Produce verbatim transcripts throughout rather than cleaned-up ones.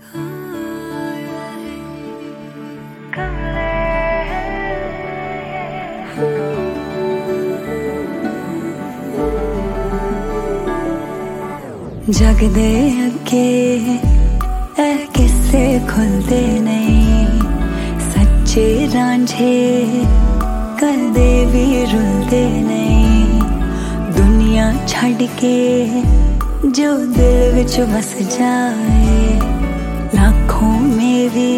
जगदे अगे ए किस्से खुलदे नहीं, सच्चे रांझे कदे भी रुलदे नहीं। दुनिया छड़ के जो दिल विच बस जाए, लाखों में भी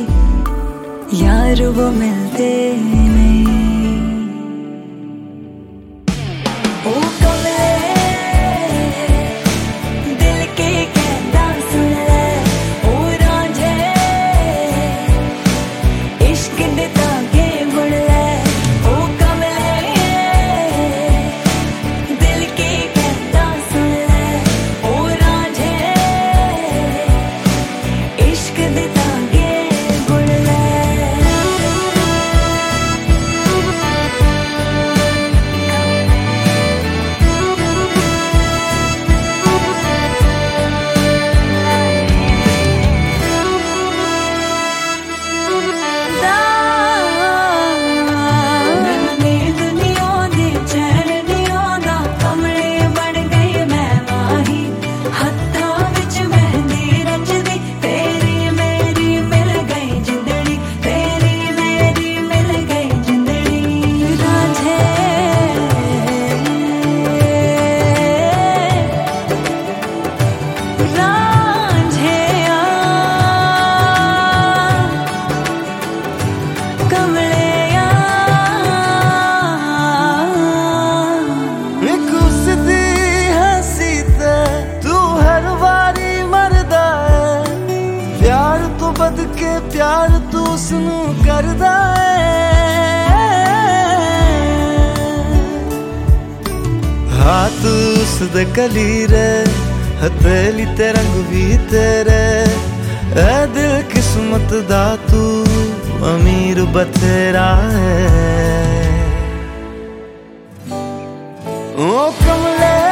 यार वो मिलते नहीं। बद के प्यार तू उसनू करदा है। हाथ उसदे कलीरे हथेली ते रंग भी तेरे, ए दिल किस्मत दा तू अमीर बथेरा है। ओ कमले